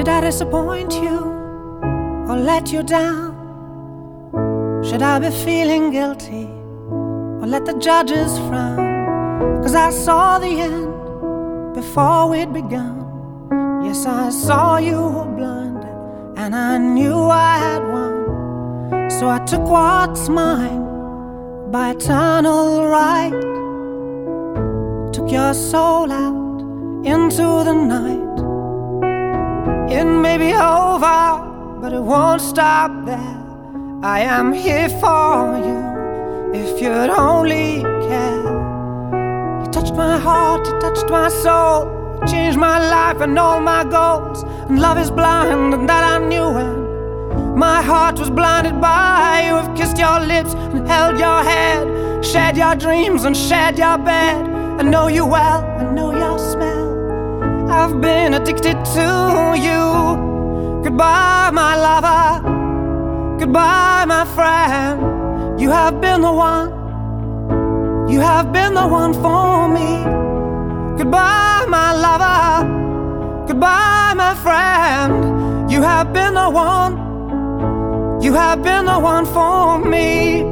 Did I disappoint you or let you down? Should I be feeling guilty or let the judges frown? 'Cause I saw the end before we'd begun. Yes, I saw you were blinded and I knew I had won. So I took what's mine by eternal right, took your soul out into the night. It may be over, but it won't stop there. I am here for you if you'd only care. You touched my heart, you touched my soul, you changed my life and all my goals. And love is blind, and that I knew when my heart was blinded by you. Have kissed your lips and held your head, shared your dreams and shared your bed. I know you well, I know your smell. I've been addicted to you. Goodbye, my lover. Goodbye, my friend. You have been the one. You have been the one for me. Goodbye, my lover. Goodbye, my friend. You have been the one. You have been the one for me.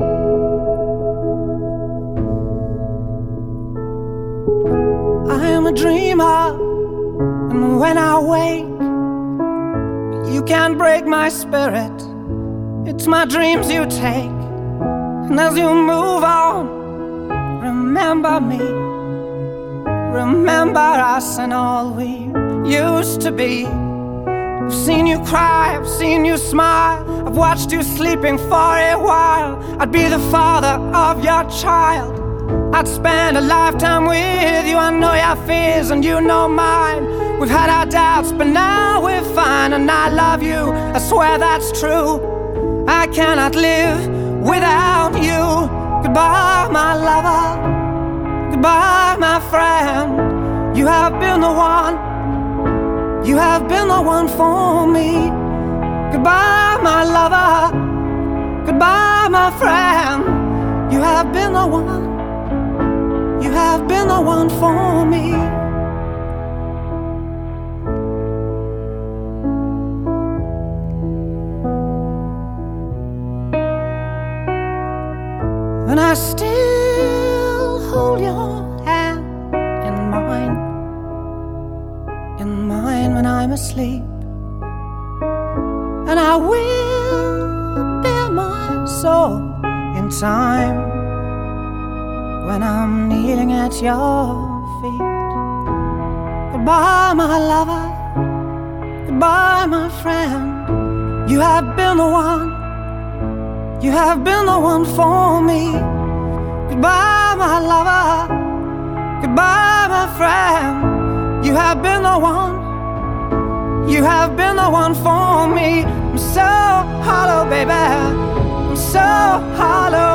I am a dreamer, and when I wake, you can't break my spirit. It's my dreams you take. And as you move on, remember me. Remember us and all we used to be. I've seen you cry, I've seen you smile, I've watched you sleeping for a while. I'd be the father of your child. I'd spend a lifetime with you. I know your fears and you know mine. We've had our doubts, but now we're fine. And I love you, I swear that's true. I cannot live without you. Goodbye, my lover. Goodbye, my friend. You have been the one. You have been the one for me. Goodbye, my lover. Goodbye, my friend. You have been the one. You have been the one for me. And I still hold your hand in mine when I'm asleep. And I will bare my soul in time when I'm kneeling at your feet. Goodbye, my lover. Goodbye, my friend. You have been the one. You have been the one for me. Goodbye, my lover. Goodbye, my friend. You have been the one. You have been the one for me. I'm so hollow, baby. I'm so hollow.